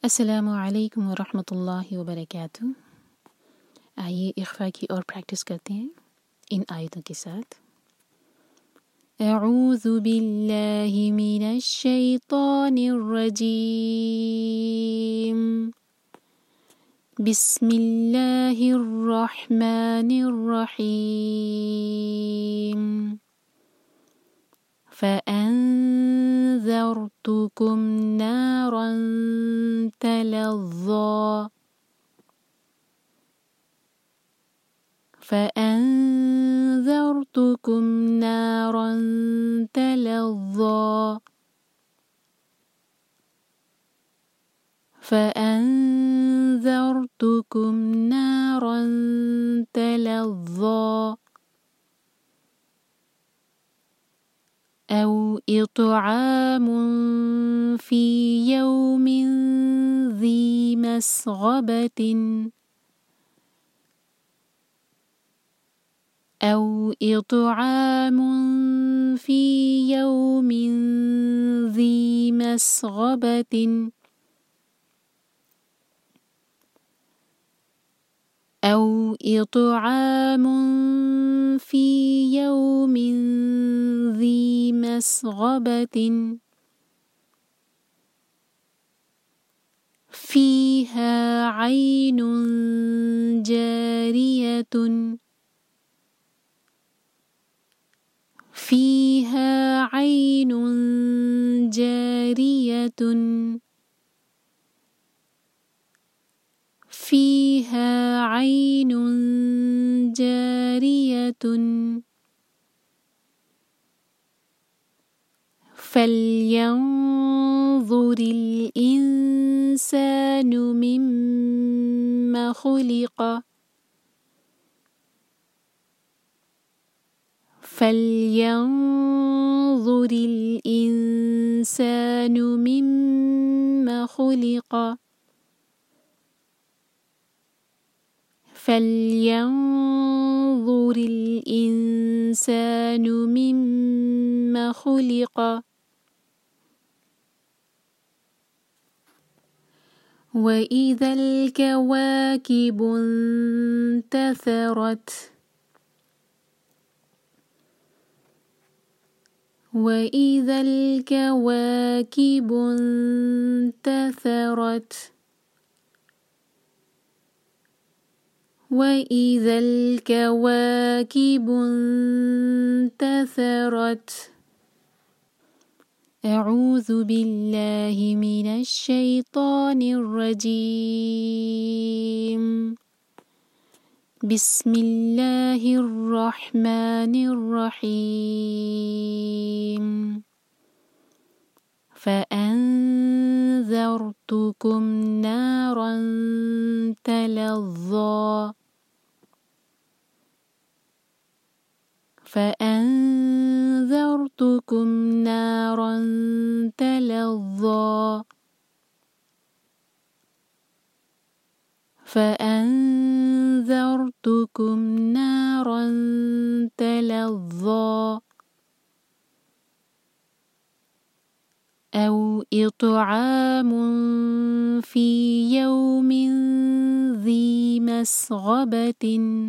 अस्सलामु अलैकुम वरहमतुल्लाहि वबरकातुह। आइए इख्फा की और प्रैक्टिस करते हैं इन आयतों के साथ। अऊज़ु बिल्लाहि मिनश शैतानिर रजीम। बिस्मिल्लाहिर रहमानिर रहीम। فأنذرتكم نارا تلظى فأنذرتكم نارا تلظى فأنذرتكم نارا تلظى أو إطعام في يوم ذي مسغبة أو إطعام في يوم ذي مسغبة أو إطعام في يوم ذي مسغبة فيها عين جارية فيها عين جارية فيها عين جارية فلينظر الإنسان مما خلق فلينظر الإنسان مما خلق فلينظر الإنسان مما خلق وإذا الكواكب انتثرت وإذا الكواكب انتثرت وإذا الكواكب انتثرت أعوذ بالله من الشيطان الرجيم. بسم الله الرحمن الرحيم. فأنذرتكم نارا تلظى فأنذرتكم نارا تلظى فأنذرتكم نارا تلظى أو إطعام في يوم ذي مسغبة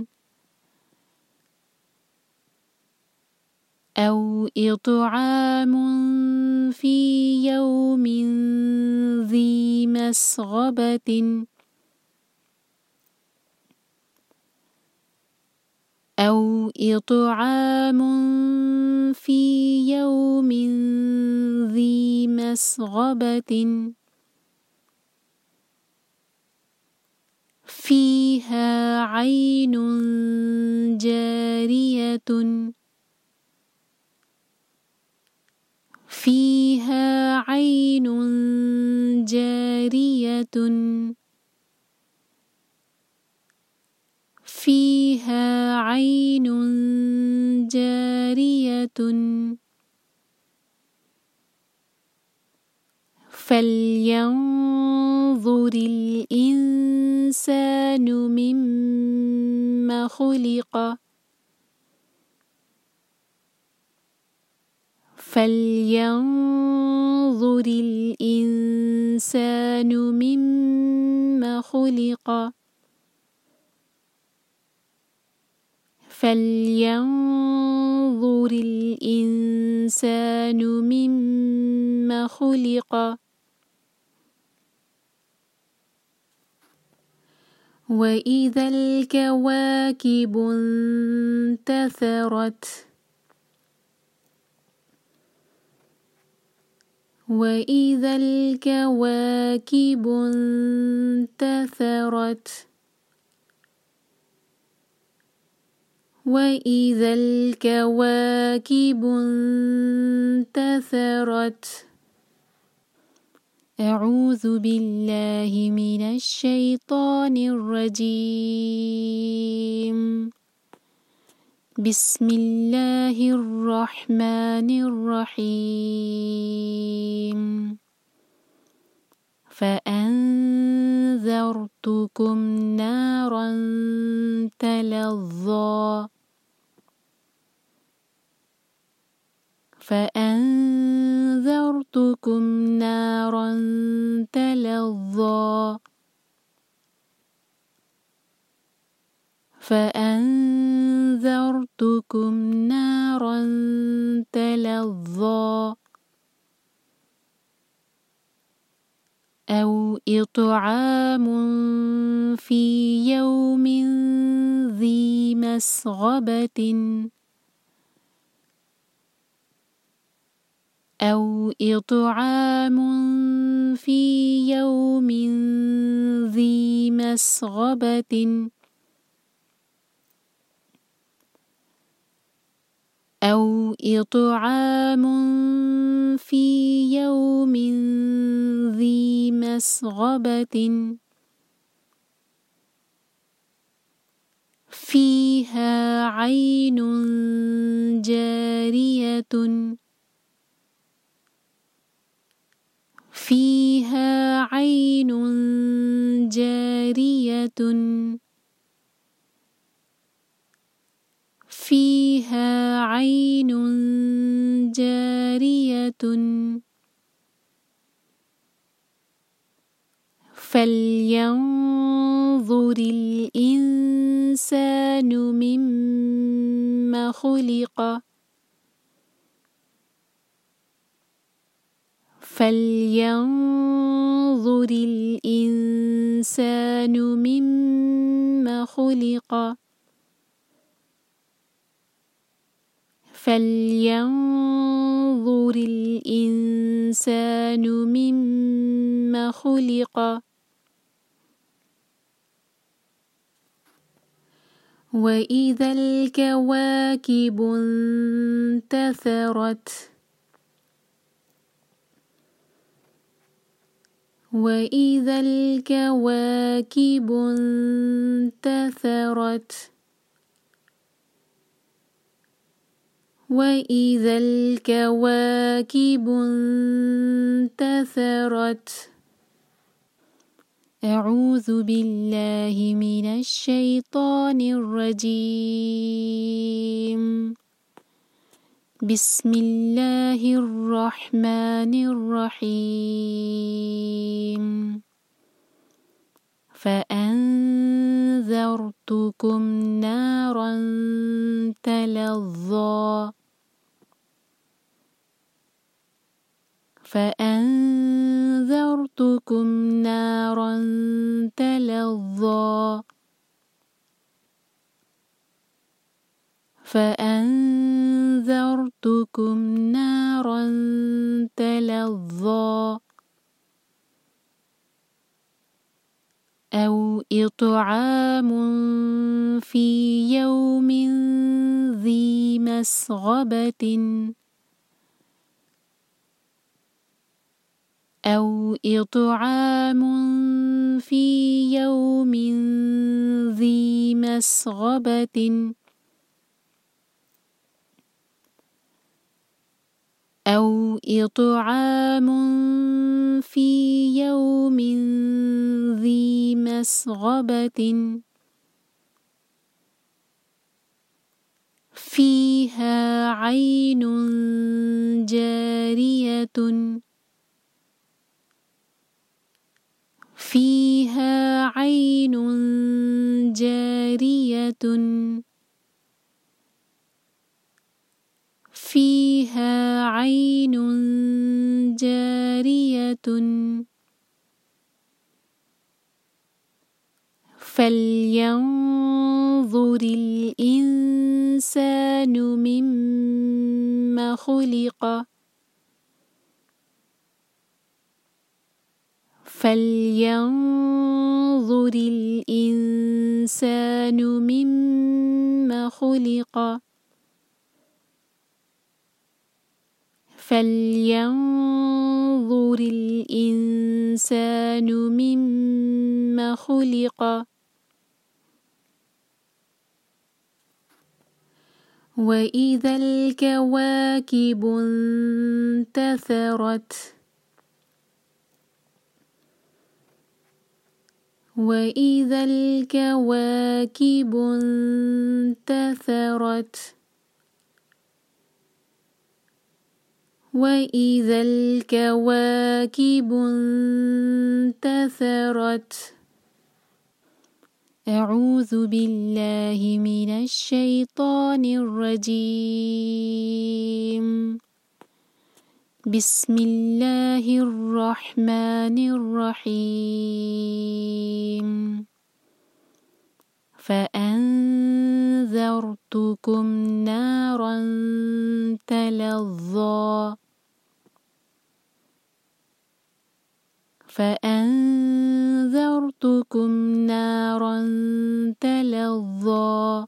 أو إطعام في يوم ذي مسغبة أو إطعام في يوم ذي مسغبة فيها عين جارية فيها عين جارية فيها عين جارية فلينظر الإنسان مما خلق فلينظر الإنسان مما خلق فلينظر الإنسان مما خلق وإذا الكواكب انتثرت وإذا الكواكب انتثرت وإذا الكواكب انتثرت أعوذ بالله من الشيطان الرجيم بسم الله الرحمن الرحيم فأنذرتكم نارا تلظى فأنذرتكم نارا تلظى فأنذرتكم نارا تلظى أو إطعام في يوم ذي مسغبة أو إطعام في يوم ذي مسغبة أو إطعام في يوم ذي مسغبة فيها عين جارية فيها عين جارية فيها عين جارية فلينظر الإنسان مما خلق فلينظر الإنسان مما خلق فلينظر الإنسان مما خلق وإذا الكواكب انتثرت وإذا الكواكب انتثرت وإذا الكواكب انتثرت أعوذ بالله من الشيطان الرجيم بسم الله الرحمن الرحيم فأنذرتكم نارا تلظى فأنذرتكم نارا تلظى فأنذرتكم نارا تلظى أو إطعام في يوم ذي مسغبة أو إطعام في يوم ذي مسغبة أو إطعام في يوم ذي مسغبة فيها عين جارية فيها عين جارية فيها عين جارية فلينظر الإنسان مما خلق فلينظر الإنسان مما خلق فلينظر الإنسان مما خلق وإذا الكواكب انتثرت وإذا الكواكب انتثرت وإذا الكواكب انتثرت أعوذ بالله من الشيطان الرجيم بسم الله الرحمن الرحيم فأنذرتكم نارا تلظى فأنذرتكم نارا تلظى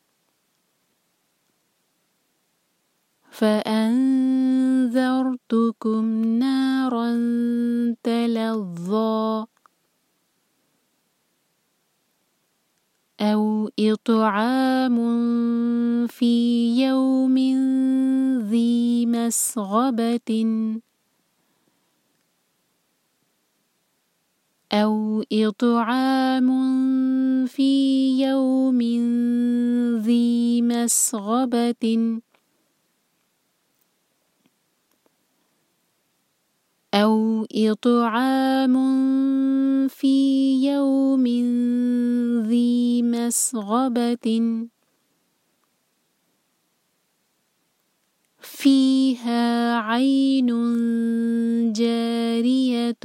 فأنذرتكم نارا تلظى أو إطعام في يوم ذي مسغبة أو إطعام في يوم ذي مسغبة أو إطعام في يوم ذي مسغبة فيها عين جارية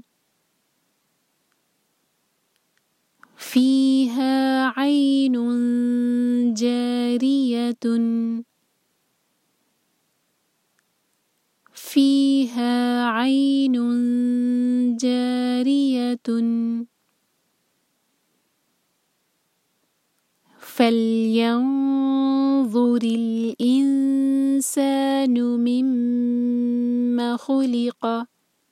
فيها عين جارية فيها عين جارية فلينظر الإنسان مما خلق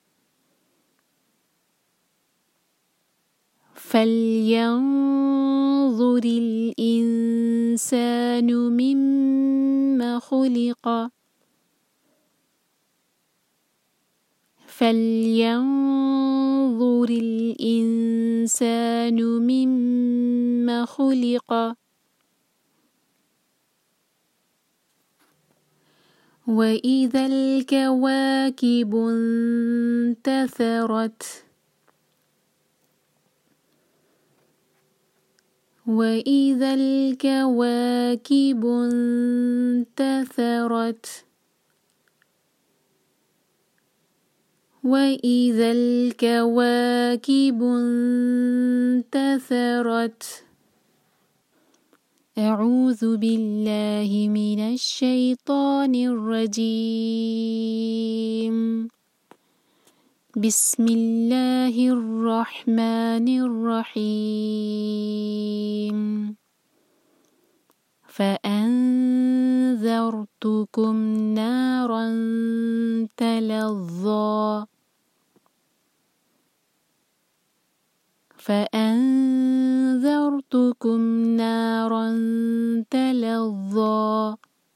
فلينظر الإنسان مما خلق فلينظر الإنسان مما خلق وإذا الكواكب انتثرت وإذا الكواكب انتثرت وإذا الكواكب انتثرت أعوذ بالله من الشيطان الرجيم بسم الله الرحمن الرحيم فأنذرتكم نارا تلظى فأنذرتكم نارا تلظى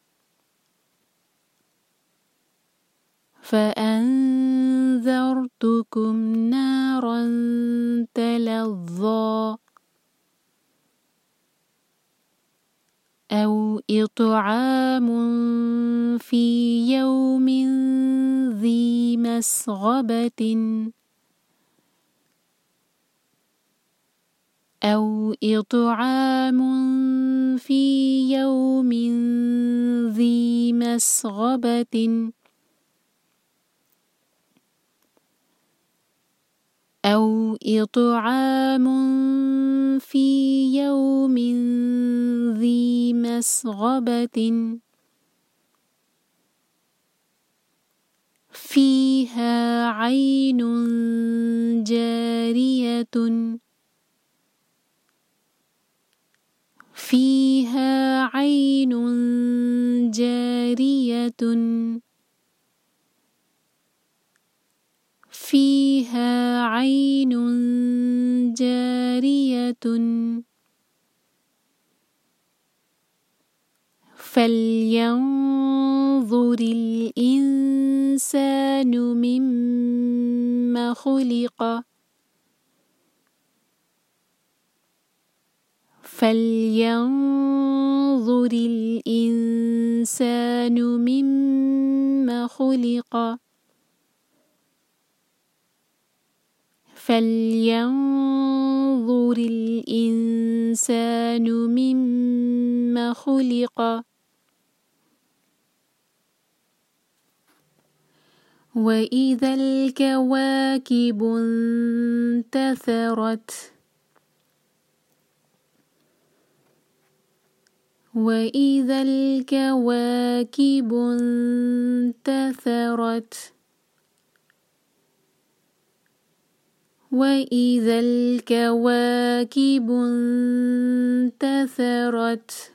فأنذرتكم نارا تلظى أو إطعام في يوم ذي مسغبة أو إطعام في يوم ذي مسغبة أو إطعام في يوم ذي مسغبة فيها عين جارية فيها عين جارية فيها عين جارية فلينظر الإنسان مما خلق فلينظر الإنسان مما خلق فلينظر الإنسان مما خلق وإذا الكواكب انتثرت وإذا الكواكب انتثرت وإذا الكواكب انتثرت.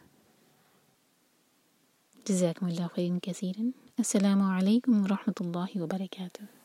جزاكم الله خيرا كثيرا. السلام عليكم ورحمة الله وبركاته.